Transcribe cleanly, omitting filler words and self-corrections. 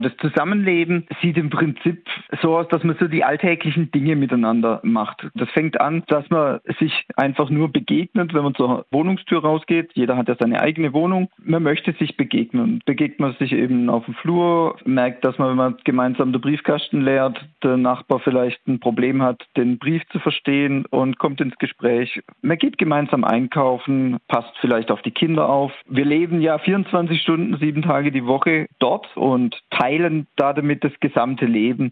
Das Zusammenleben sieht im Prinzip so aus, dass man so die alltäglichen Dinge miteinander macht. Das fängt an, dass man sich einfach nur begegnet, wenn man zur Wohnungstür rausgeht. Jeder hat ja seine eigene Wohnung. Man möchte sich begegnen. Begegnet man sich eben auf dem Flur, merkt, dass man, wenn man gemeinsam den Briefkasten leert, der Nachbar vielleicht ein Problem hat, den Brief zu verstehen und kommt ins Gespräch. Man geht gemeinsam einkaufen, passt vielleicht auf die Kinder auf. Wir leben ja 24 Stunden, 7 Tage die Woche dort und teilen damit das gesamte Leben.